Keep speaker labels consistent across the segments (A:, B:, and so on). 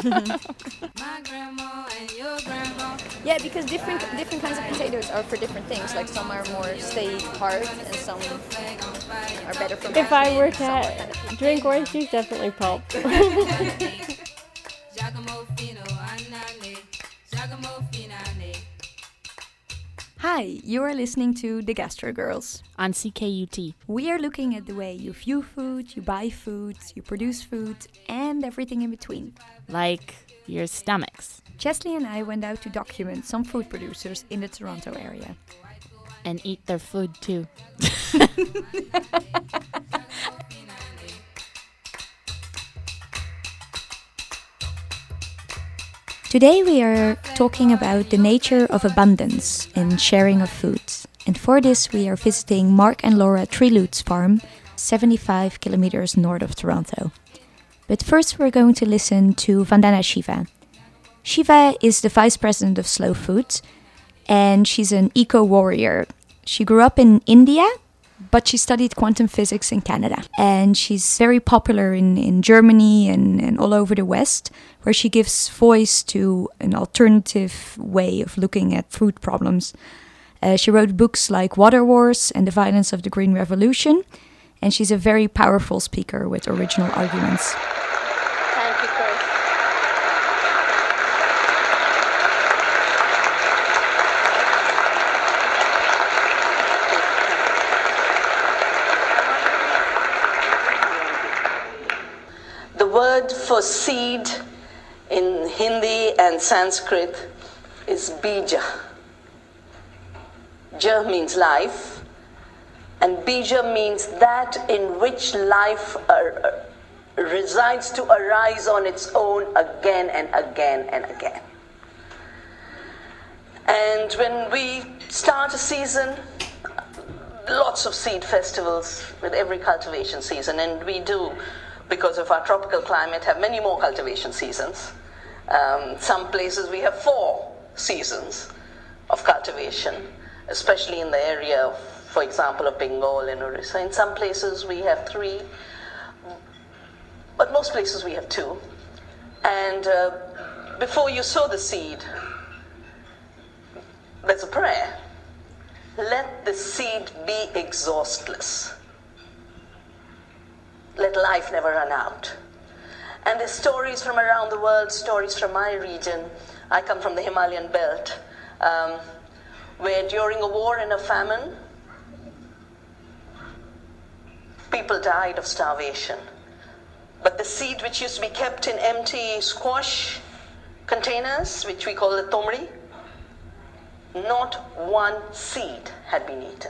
A: Yeah, because different kinds of potatoes are for different things. Like some are more stay hard, and some are better for.
B: If I were
A: some are
B: to
A: kind of
B: drink orange juice, definitely pulp.
A: Hi, you are listening to The Gastro Girls.
C: On CKUT.
A: We are looking at the way you view food, you buy food, you produce food, and everything in between.
C: Like your stomachs.
A: Chesley and I went out to document some food producers in the Toronto area.
C: And eat their food too.
A: Today we are talking about the nature of abundance and sharing of food. And for this we are visiting Mark and Laura Treeloots farm, 75 kilometers north of Toronto. But first we're going to listen to Vandana Shiva. Shiva is the vice president of Slow Food, and she's an eco-warrior. She grew up in India, but she studied quantum physics in Canada. And she's very popular in Germany and all over the West, where she gives voice to an alternative way of looking at food problems. She wrote books like Water Wars and The Violence of the Green Revolution, and she's a very powerful speaker with original arguments.
B: Thank you, Chris.
D: The word for seed in Hindi and Sanskrit is bija. Ja means life, and bija means that in which life resides to arise on its own again and again and again. And when we start a season, lots of seed festivals with every cultivation season, and we do, because of our tropical climate, have many more cultivation seasons. Some places we have 4 seasons of cultivation, especially in the area, for example, of Bengal and Orissa. In some places we have 3, but most places we have 2. And before you sow the seed, there's a prayer. Let the seed be exhaustless. Let life never run out. And there's stories from around the world, stories from my region. I come from the Himalayan belt, where during a war and a famine, people died of starvation. But the seed which used to be kept in empty squash containers, which we call the tomri, not one seed had been eaten.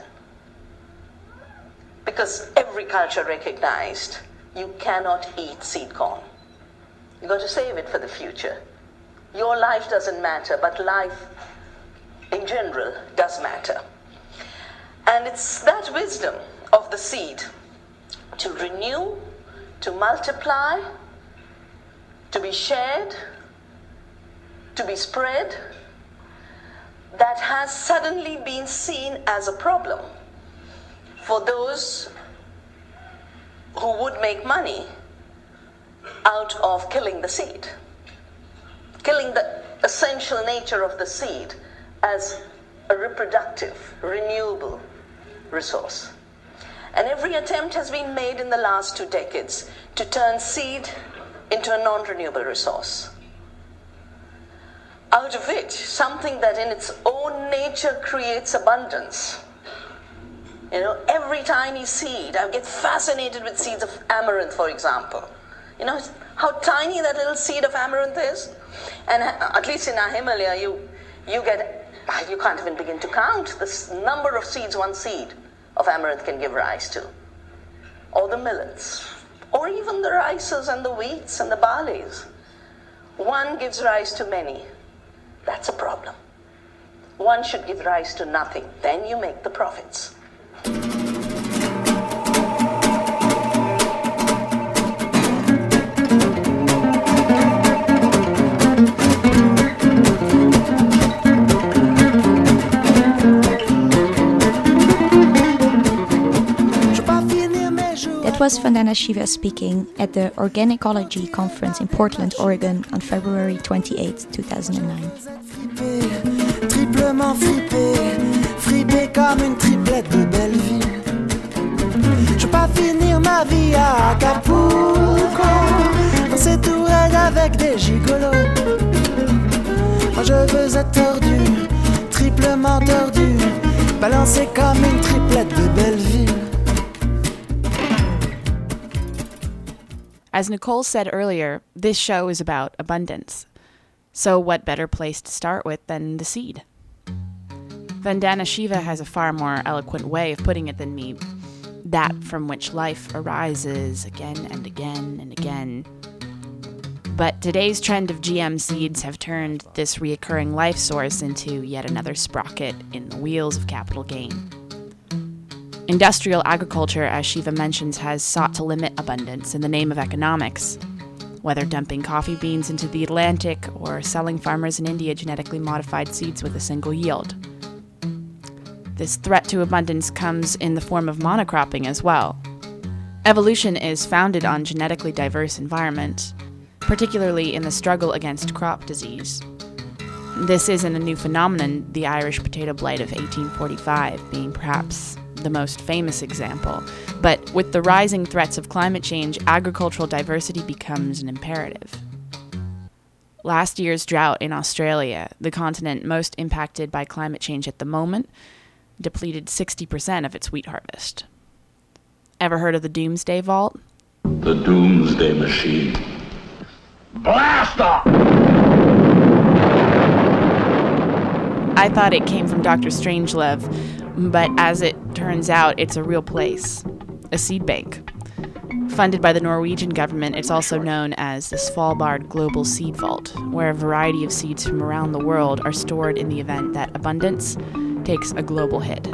D: Because every culture recognized you cannot eat seed corn. You got to save it for the future. Your life doesn't matter, but life in general does matter. And it's that wisdom of the seed to renew, to multiply, to be shared, to be spread, that has suddenly been seen as a problem for those who would make money out of killing the seed, killing the essential nature of the seed as a reproductive, renewable resource. And every attempt has been made in the last 2 decades to turn seed into a non-renewable resource. Out of which, something that in its own nature creates abundance. You know, every tiny seed, I get fascinated with seeds of amaranth, for example. You know how tiny that little seed of amaranth is? And at least in our Himalaya, you can't even begin to count the number of seeds one seed of amaranth can give rise to. Or the millets, or even the rices and the wheats and the barleys. One gives rise to many. That's a problem. One should give rise to nothing. Then you make the profits.
E: Je veux pas finir mes jours
A: That was Vandana Shiva speaking at the Organicology Conference in Portland, Oregon on February 28, 2009.
E: Triplement fripé, fripé comme une triplette de Belleville. Je veux pas finir ma vie à Acapulco, dans ces tourelles avec des gigolos. Moi je veux être tordu, triplement tordu, balancé comme une triplette de Belleville.
C: As Nicole said earlier, this show is about abundance. So what better place to start with than the seed? Vandana Shiva has a far more eloquent way of putting it than me. That from which life arises again and again and again. But today's trend of GM seeds have turned this reoccurring life source into yet another sprocket in the wheels of capital gain. Industrial agriculture, as Shiva mentions, has sought to limit abundance in the name of economics, whether dumping coffee beans into the Atlantic or selling farmers in India genetically modified seeds with a single yield. This threat to abundance comes in the form of monocropping as well. Evolution is founded on genetically diverse environments, particularly in the struggle against crop disease. This isn't a new phenomenon, the Irish potato blight of 1845 being perhaps the most famous example. But with the rising threats of climate change, agricultural diversity becomes an imperative. Last year's drought in Australia, the continent most impacted by climate change at the moment, depleted 60% of its wheat harvest. Ever heard of the Doomsday Vault?
F: The Doomsday Machine. Blast off!
C: I thought it came from Dr. Strangelove, but as it turns out, it's a real place, a seed bank. Funded by the Norwegian government, it's also known as the Svalbard Global Seed Vault, where a variety of seeds from around the world are stored in the event that abundance takes a global hit.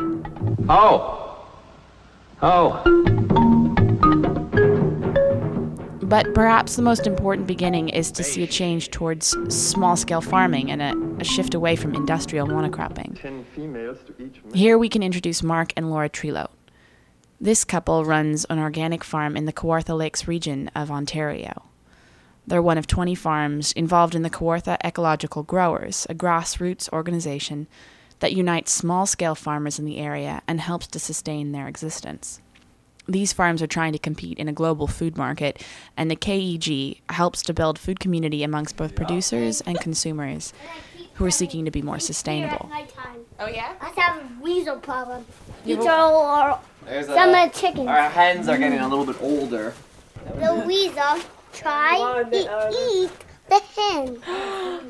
C: But perhaps the most important beginning is to see a change towards small-scale farming and a shift away from industrial monocropping. Here we can introduce Mark and Laura Treloat. This couple runs an organic farm in the Kawartha Lakes region of Ontario. They're one of 20 farms involved in the Kawartha Ecological Growers, a grassroots organization that unites small-scale farmers in the area and helps to sustain their existence. These farms are trying to compete in a global food market, and the KEG helps to build food community amongst both producers and consumers who are seeking to be more sustainable.
G: Oh yeah?
H: I have a weasel problem. Some of the chickens.
G: Our hens are getting a little bit older.
H: The weasel try to eat the hen.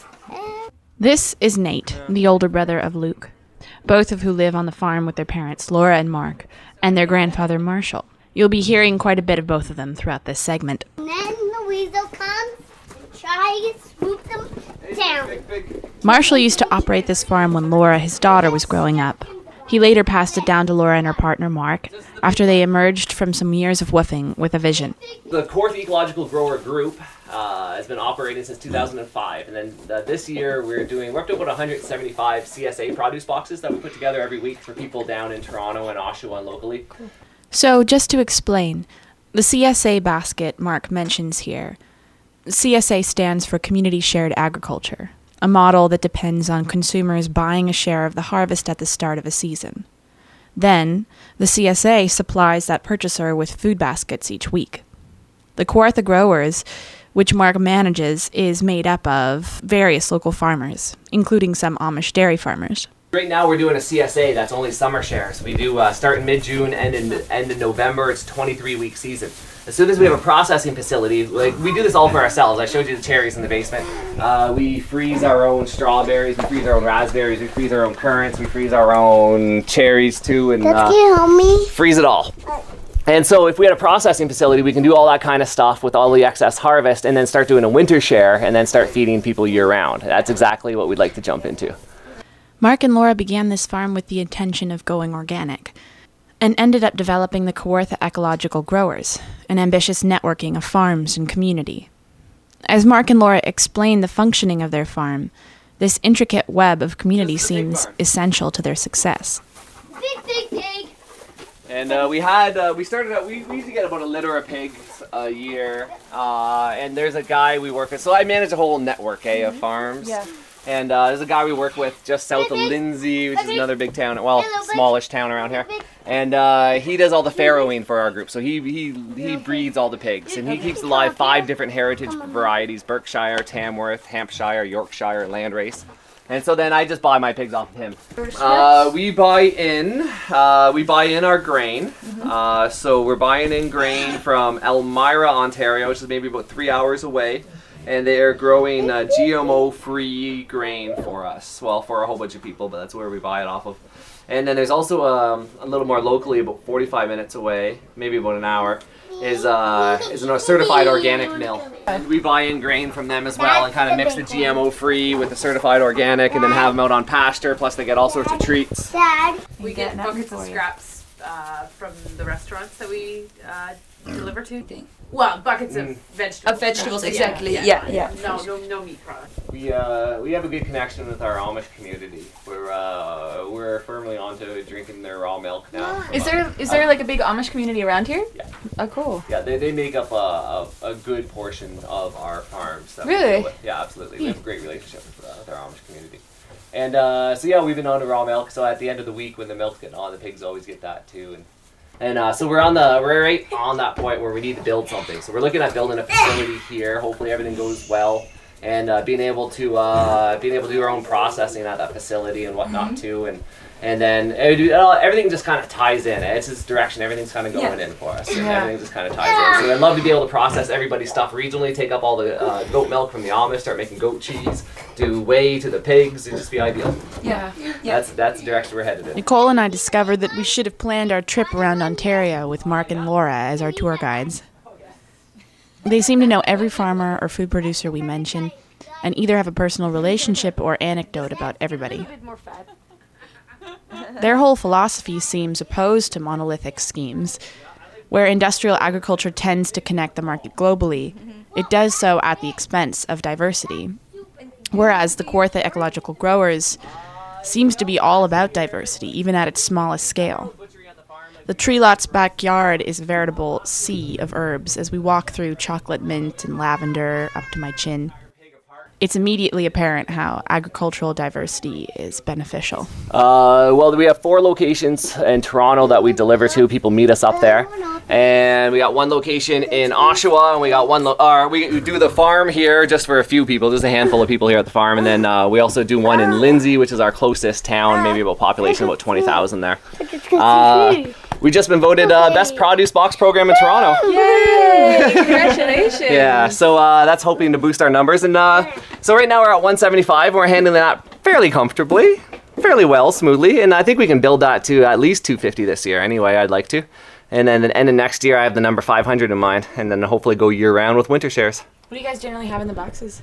C: This is Nate, the older brother of Luke, both of who live on the farm with their parents, Laura and Mark, and their grandfather, Marshall. You'll be hearing quite a bit of both of them throughout this segment.
H: And then the weasel comes and tries to swoop them down.
C: Marshall used to operate this farm when Laura, his daughter, was growing up. He later passed it down to Laura and her partner, Mark, after they emerged from some years of woofing with a vision.
G: The Kawartha Ecological Grower Group has been operating since 2005, and then this year we're up to about 175 CSA produce boxes that we put together every week for people down in Toronto and Oshawa and locally.
C: So just to explain, the CSA basket Mark mentions here, CSA stands for Community Shared Agriculture, a model that depends on consumers buying a share of the harvest at the start of a season. Then, the CSA supplies that purchaser with food baskets each week. The Kawartha Growers, which Mark manages, is made up of various local farmers, including some Amish dairy farmers.
G: Right now we're doing a CSA that's only summer shares. We do start in mid-June, end in November. It's a 23-week season. As soon as we have a processing facility, like we do this all for ourselves. I showed you the cherries in the basement. We freeze our own strawberries, we freeze our own raspberries, we freeze our own currants, we freeze our own cherries too, and
H: Can you help me?
G: freeze it all. And so if we had a processing facility, we can do all that kind of stuff with all the excess harvest and then start doing a winter share and then start feeding people year round. That's exactly what we'd like to jump into.
C: Mark and Laura began this farm with the intention of going organic, and ended up developing the Kawartha Ecological Growers, an ambitious networking of farms and community. As Mark and Laura explain the functioning of their farm, this intricate web of community seems essential to their success.
H: Big pig.
G: And we started out, we used to get about a litter of pigs a year. And there's a guy we work with. So I manage a whole network, of farms.
A: Yeah.
G: And there's a guy we work with just south of Lindsay, which is another big town, well, smallish town around here. And he does all the farrowing for our group. So he breeds all the pigs. And he keeps alive 5 different heritage varieties: Berkshire, Tamworth, Hampshire, Yorkshire, Landrace. And so then I just buy my pigs off of him. We buy in our grain. So we're buying in grain from Elmira, Ontario, which is maybe about 3 hours away. And they are growing GMO-free grain for us. Well, for a whole bunch of people, but that's where we buy it off of. And then there's also a little more locally, about 45 minutes away, maybe about an hour, is a certified organic mill. And we buy in grain from them as well and kind of mix the GMO-free with the certified organic and then have them out on pasture, plus they get all sorts of treats.
I: We get buckets of scraps from the restaurants that we deliver to. Well, buckets of vegetables.
A: Of vegetables, exactly. Yeah.
I: No meat products.
G: We have a good connection with our Amish community. We're firmly onto drinking their raw milk now.
C: Is there like a big Amish community around here?
G: Yeah.
C: Oh, cool.
G: Yeah, they make up a good portion of our farms. That
C: Really?
G: We deal with. Yeah, absolutely. We have a great relationship with our Amish community. And so yeah, we've been on to raw milk. So at the end of the week, when the milk's getting on, the pigs always get that too. And so we're right on that point where we need to build something. So we're looking at building a facility here. Hopefully everything goes well, and being able to do our own processing at that facility and whatnot too. And then everything just kind of ties in. It's this direction everything's kind of going in for us. And everything just kind of ties in. So I'd love to be able to process everybody's stuff regionally, take up all the goat milk from the Amish, start making goat cheese, do whey to the pigs. It'd just be ideal.
C: Yeah.
G: That's the direction we're headed in.
C: Nicole and I discovered that we should have planned our trip around Ontario with Mark and Laura as our tour guides. They seem to know every farmer or food producer we mention, and either have a personal relationship or anecdote about everybody. Their whole philosophy seems opposed to monolithic schemes. Where industrial agriculture tends to connect the market globally, it does so at the expense of diversity. Whereas the Kawartha Ecological Growers seems to be all about diversity, even at its smallest scale. The tree lot's backyard is a veritable sea of herbs as we walk through chocolate mint and lavender up to my chin. It's immediately apparent how agricultural diversity is beneficial.
G: Well, we have 4 locations in Toronto that we deliver to. People meet us up there. And we got 1 location in Oshawa, and we got we do the farm here just for a few people. There's a handful of people here at the farm. And then we also do one in Lindsay, which is our closest town, maybe about population, about 20,000 there. We've just been voted Best Produce Box Program in Toronto.
C: Yay! Congratulations!
G: Yeah, so that's hoping to boost our numbers. And so right now we're at 175, and we're handling that fairly comfortably, fairly well, smoothly. And I think we can build that to at least 250 this year anyway, I'd like to. And then at the end of next year, I have the number 500 in mind, and then hopefully go year-round with winter shares.
C: What do you guys generally have in the boxes?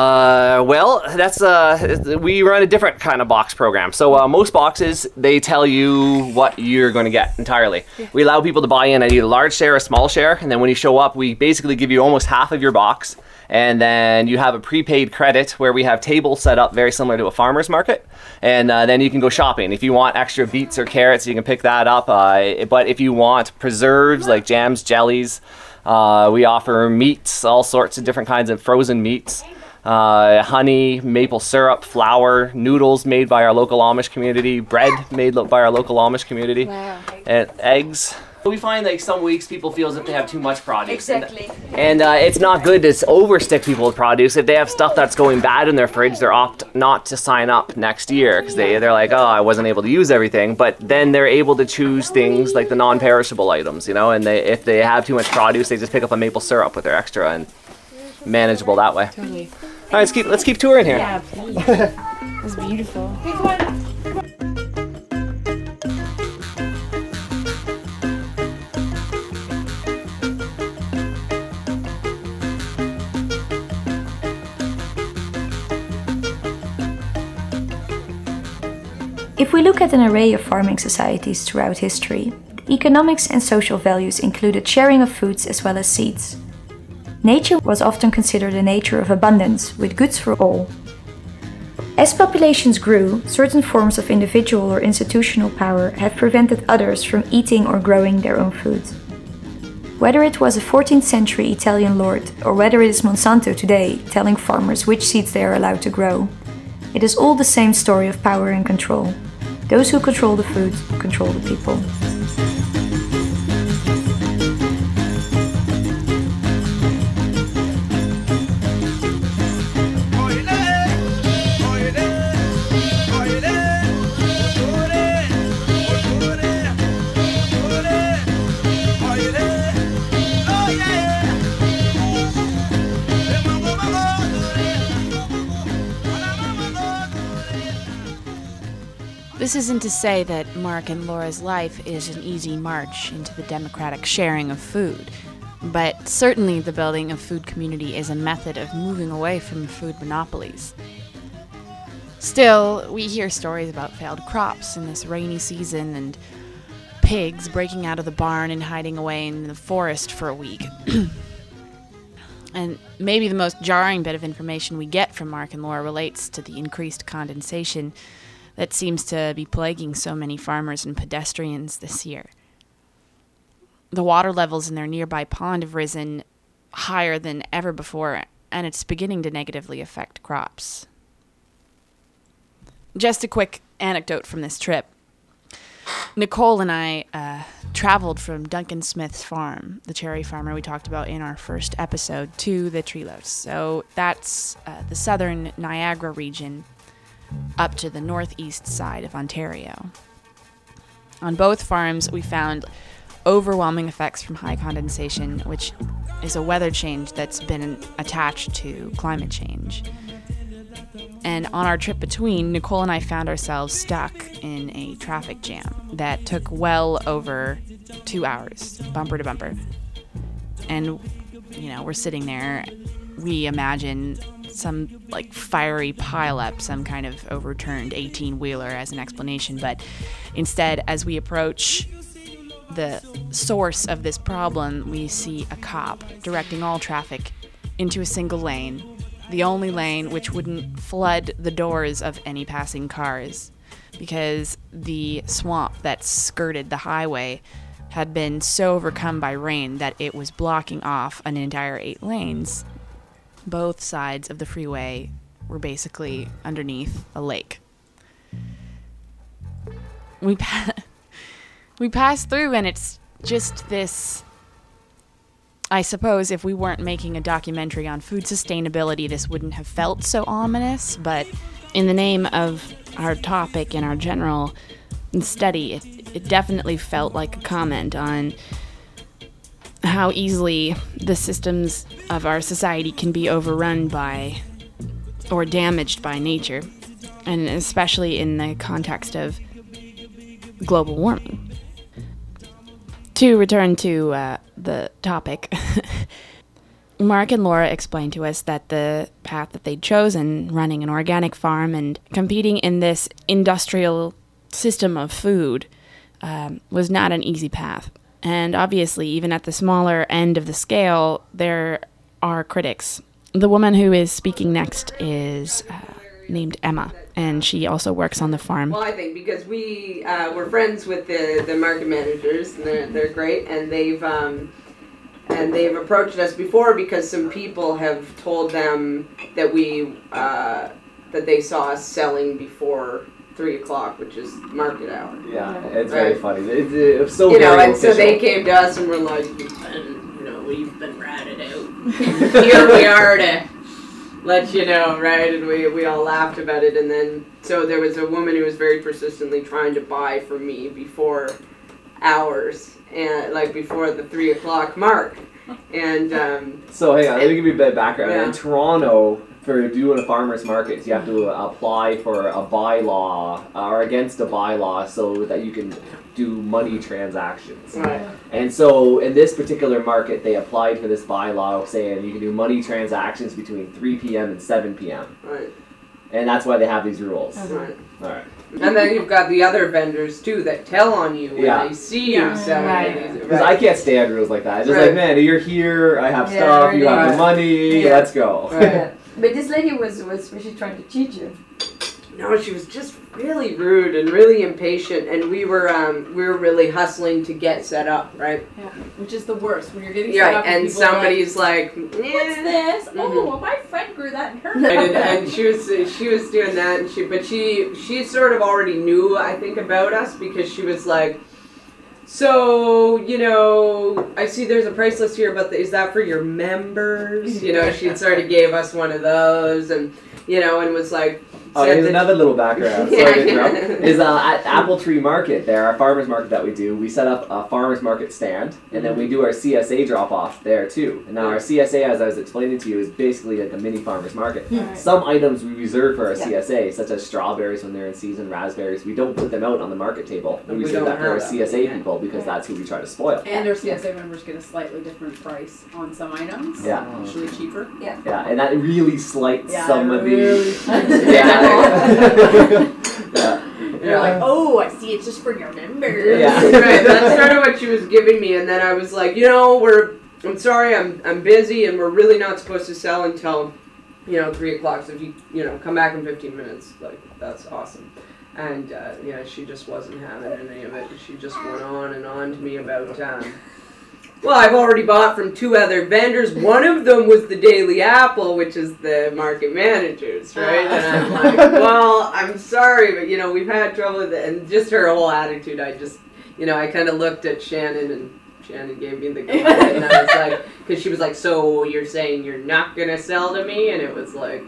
G: Well, that's we run a different kind of box program. So most boxes, they tell you what you're going to get entirely. Yeah. We allow people to buy in at either large share or small share, and then when you show up, we basically give you almost half of your box, and then you have a prepaid credit where we have tables set up very similar to a farmer's market, and then you can go shopping. If you want extra beets or carrots, you can pick that up, but if you want preserves like jams, jellies, we offer meats, all sorts of different kinds of frozen meats, honey, maple syrup, flour, noodles made by our local Amish community, bread made by our local Amish community, and eggs. We find like some weeks people feel as if they have too much produce.
A: Exactly.
G: And it's not good to overstick people with produce. If they have stuff that's going bad in their fridge, they're opt not to sign up next year because they're like, oh, I wasn't able to use everything. But then they're able to choose things like the non-perishable items, you know, and if they have too much produce, they just pick up a maple syrup with their extra and manageable that way.
C: Totally.
G: All right, let's keep touring here.
C: Yeah, please. It's beautiful.
A: If we look at an array of farming societies throughout history, the economics and social values included sharing of foods as well as seeds. Nature was often considered a nature of abundance, with goods for all. As populations grew, certain forms of individual or institutional power have prevented others from eating or growing their own food. Whether it was a 14th century Italian lord or whether it is Monsanto today telling farmers which seeds they are allowed to grow, it is all the same story of power and control. Those who control the food control the people.
C: This isn't to say that Mark and Laura's life is an easy march into the democratic sharing of food, but certainly the building of food community is a method of moving away from food monopolies. Still, we hear stories about failed crops in this rainy season and pigs breaking out of the barn and hiding away in the forest for a week. And maybe the most jarring bit of information we get from Mark and Laura relates to the increased condensation that seems to be plaguing so many farmers and pedestrians this year. The water levels in their nearby pond have risen higher than ever before, and it's beginning to negatively affect crops. Just a quick anecdote from this trip. Nicole and I traveled from Duncan Smith's farm, the cherry farmer we talked about in our first episode, to the Treelos. So that's the southern Niagara region, up to the northeast side of Ontario. On both farms, we found overwhelming effects from high condensation, which is a weather change that's been attached to climate change. And on our trip between, Nicole and I found ourselves stuck in a traffic jam that took well over 2 hours, bumper to bumper. And, we're sitting there, we imagine some fiery pileup, some kind of overturned 18-wheeler as an explanation, but instead, as we approach the source of this problem, we see a cop directing all traffic into a single lane, the only lane which wouldn't flood the doors of any passing cars, because the swamp that skirted the highway had been so overcome by rain that it was blocking off an entire 8 lanes. Both sides of the freeway were basically underneath a lake. We passed through, and it's just this... I suppose if we weren't making a documentary on food sustainability, this wouldn't have felt so ominous, but in the name of our topic and our general study, it definitely felt like a comment on how easily the systems of our society can be overrun by or damaged by nature, and especially in the context of global warming. To return to the topic, Mark and Laura explained to us that the path that they'd chosen, running an organic farm and competing in this industrial system of food, was not an easy path. And obviously, even at the smaller end of the scale, there are critics. The woman who is speaking next is named Emma, and she also works on the farm.
J: Well, I think because we're friends with the market managers, and they're great, and they've approached us before because some people have told them that that they saw us selling before 3 o'clock, which is market hour.
G: Yeah, it's
J: right?
G: very funny. It's so
J: and so they came to us and were like, we've been ratted out. Here we are to let you know, right? And we all laughed about it. And then, so there was a woman who was very persistently trying to buy from me before hours, and before the 3 o'clock mark. And
G: so hang on, let me give you a bit of background.
J: Yeah.
G: In Toronto, for doing a farmer's market, you have to apply for a bylaw or against a bylaw so that you can do money transactions.
J: Right.
G: And so in this particular market, they applied for this bylaw saying you can do money transactions between 3 p.m. and 7 p.m.
J: Right.
G: And that's why they have these rules.
J: Right.
G: All right.
J: And then you've got the other vendors too that tell on you when they see you selling.
G: Because I can't stand rules like that. It's just like, man, you're here, I have stuff, you have the money, let's go.
K: Right. But this lady was she trying to cheat you?
J: No, she was just really rude and really impatient, and we were really hustling to get set up, right?
I: Yeah, which is the worst when you're getting set up
J: and somebody's like,
I: "What's this? Oh, my friend grew that in her."
J: and she was doing that, and she sort of already knew, I think, about us, because she was like, so, you know, I see there's a price list here, but is that for your members? You know, she sort of gave us one of those, and you know, and was like.
K: Oh, here's another little background. Sorry to interrupt. Is at Apple Tree Market, there, our farmers market that we do, we set up a farmers market stand, and then we do our CSA drop off there too. And now our CSA, as I was explaining to you, is basically like a mini farmers market. Right. Some items we reserve for our CSA, such as strawberries when they're in season, raspberries. We don't put them out on the market table. We reserve that for our CSA people because that's who we try to spoil.
I: And our CSA members get a slightly different price on some items.
K: Yeah.
I: Usually cheaper.
K: Yeah. Yeah, and that really slights some of
I: really
K: the.
I: You're like, oh, I see, it's just for your members.
J: Yeah, right. That's sort of what she was giving me, and then I was like, you know, I'm sorry, I'm busy, and we're really not supposed to sell until, you know, 3 o'clock. So if you come back in 15 minutes, like that's awesome. And yeah, she just wasn't having any of it. She just went on and on to me about. Well, I've already bought from 2 other vendors. One of them was the Daily Apple, which is the market managers, right? And I'm like, well, I'm sorry, but, you know, we've had trouble with it. And just her whole attitude, I just, you know, I kind of looked at Shannon, and Shannon gave me the go. And I was like, because she was like, so you're saying you're not going to sell to me? And it was like,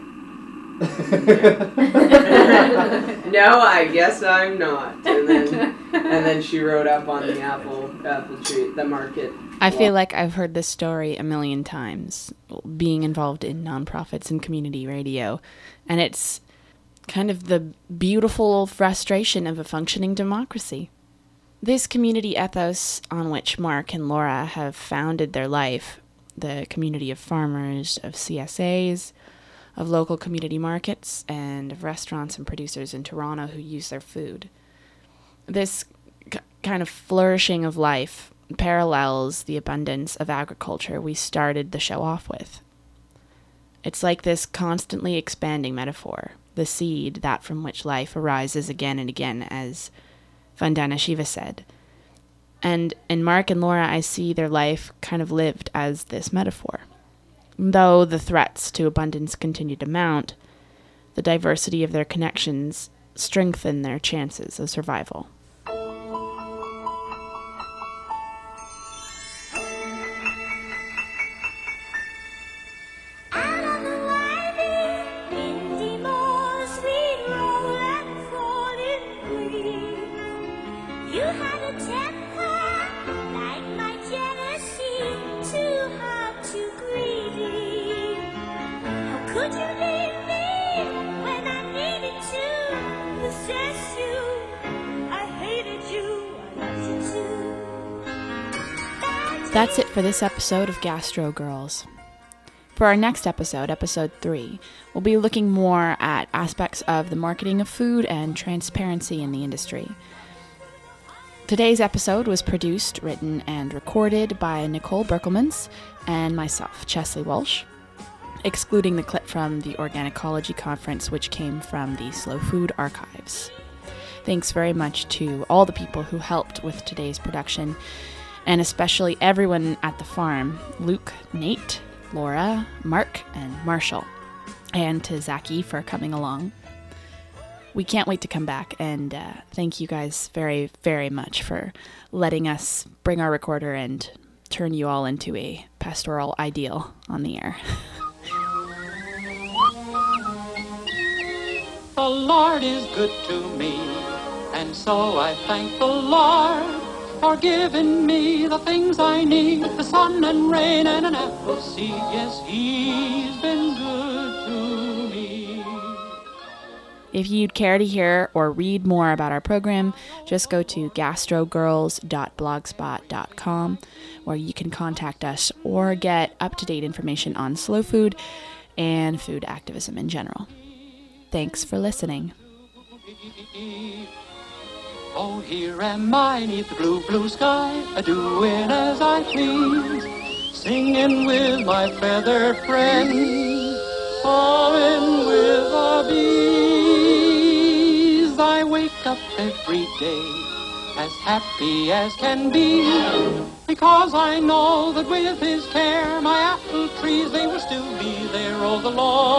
J: no, I guess I'm not. And then she wrote up on the apple tree, the market.
C: I feel like I've heard this story a million times, being involved in nonprofits and community radio, and it's kind of the beautiful frustration of a functioning democracy. This community ethos on which Mark and Laura have founded their life, the community of farmers, of CSAs, of local community markets, and of restaurants and producers in Toronto who use their food. This kind of flourishing of life parallels the abundance of agriculture we started the show off with. It's like this constantly expanding metaphor, the seed that from which life arises again and again, as Vandana Shiva said. And in Mark and Laura, I see their life kind of lived as this metaphor. Though the threats to abundance continue to mount, the diversity of their connections strengthen their chances of survival. That's it for this episode of Gastro Girls. For our next episode, episode 3, we'll be looking more at aspects of the marketing of food and transparency in the industry. Today's episode was produced, written, and recorded by Nicole Berkelmans and myself, Chesley Walsh, excluding the clip from the Organicology Conference, which came from the Slow Food Archives. Thanks very much to all the people who helped with today's production, and especially everyone at the farm, Luke, Nate, Laura, Mark, and Marshall, and to Zachy for coming along. We can't wait to come back, and thank you guys very, very much for letting us bring our recorder and turn you all into a pastoral ideal on the air.
L: The Lord is good to me, and so I thank the Lord for giving me the things I need, the sun and rain and an apple seed. Yes, He's been good to me.
C: If you'd care to hear or read more about our program, just go to gastrogirls.blogspot.com, where you can contact us or get up-to-date information on slow food and food activism in general. Thanks for listening.
L: Oh, here am I, 'neath the blue, blue sky, a-doing as I please, singing with my feathered friends, sawing with a bee. every day, as happy as can be, because I know that with his care my apple trees, they will still be there. Oh, the Lord